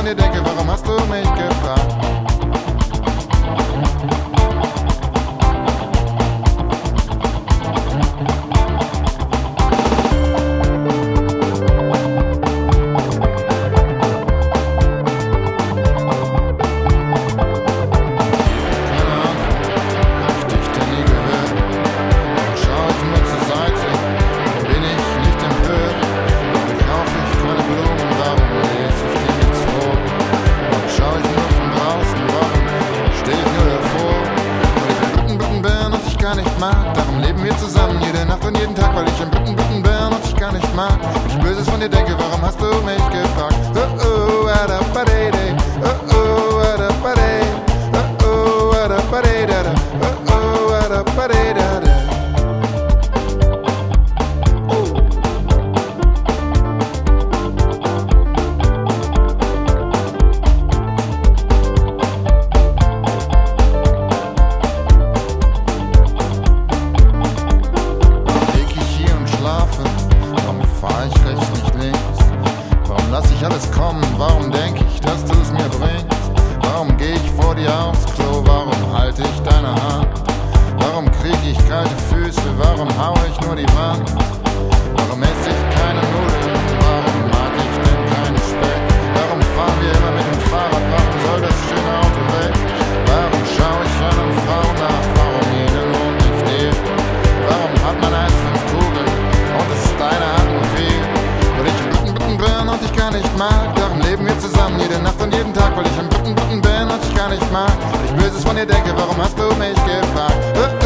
dir denke, warum hast du mich gefragt? Nicht mag, darum leben wir zusammen jede Nacht und jeden Tag, weil ich im Bütten bin und ich gar nicht mag. Ich Böses von dir denke, warum hast du mich gefragt? Oh oh, adappadede, oh oh, adappadede, oh oh, adappadede, oh oh, adappadede. Lass ich alles kommen, warum denk ich, dass du es mir bringst? Warum geh ich vor dir aufs Klo, warum halte ich deine Hand? Warum krieg ich kalte Füße, warum hau ich nur die Wand? Warum esse ich keine Nudeln, warum mag ich denn keinen Speck? Warum fahren wir immer mit dem Fahrrad, warum soll das schöne Auto weg? Warum schau ich anderen Frauen nach, warum ihnen und nicht dir? Warum hat man erst 5 Kugeln und es ist deine hat nur 4? Weil ich im Bütten bin und ich gar nicht mag, darum leben wir zusammen jede Nacht und jeden Tag, weil ich im Bütten bin und ich gar nicht mag. Weil ich Böses von dir denke, warum hast du mich gefragt?